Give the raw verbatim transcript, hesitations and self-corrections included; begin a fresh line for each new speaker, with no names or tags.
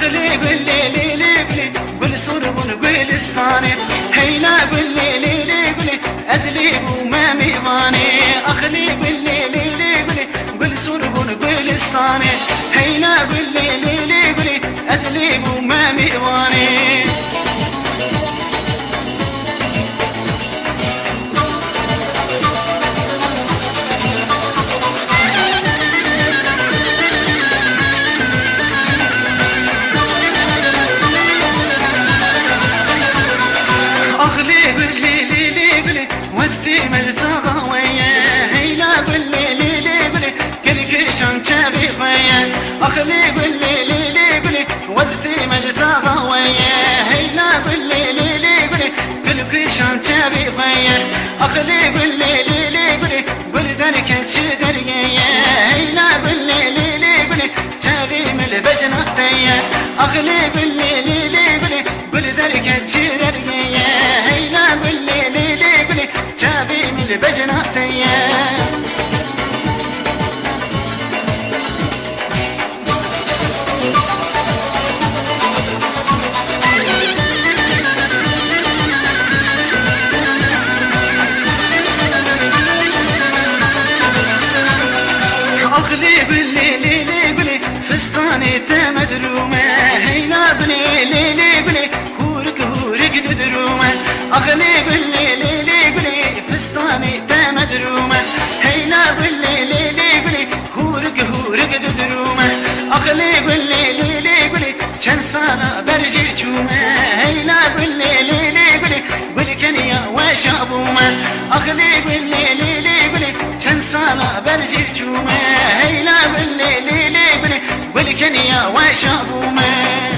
أخلي بالليل ليلي قل صرب قل استاني هينا بالليل ليلي أزليب وما ميضاني أخلي بالليل ليلي قل صرب قل استاني هينا بالليل ليلي أزليب وما ميضاني أخلي بالليل ليلي وزتي ملتقى ويا هيلا بالليل ليلي كل كشان تبي فيا أخلي بالليل ليلي وزتي ملتقى ويا هيلا بالليل ليلي كل كشان تبي فيا أخلي بالليل ليلي بلدنك تشدر يا هيلا بالليل ليلي تبي من بجنة تيا أخلي بالليل ليلي بلدنك تشدر يا هيلا بالليل ليلي تبي من بجنة تيا أخلي بالليل ليلي فستاني تمدرومة هينا بني ليلي بني هورك هورك ددرومة أخلي بالليل ليلي فستاني تمدرومة هينا بالليل ليلي هورك هورك ددرومة أخلي بالليل ليلي كان سنة برجي تشومة هينا بالليل ليلي بالكنيا وشابومة أخلي بالليل ليلي كان سنة برجي تشومة هيلا بالليل ليلي بالكنيا وشابومة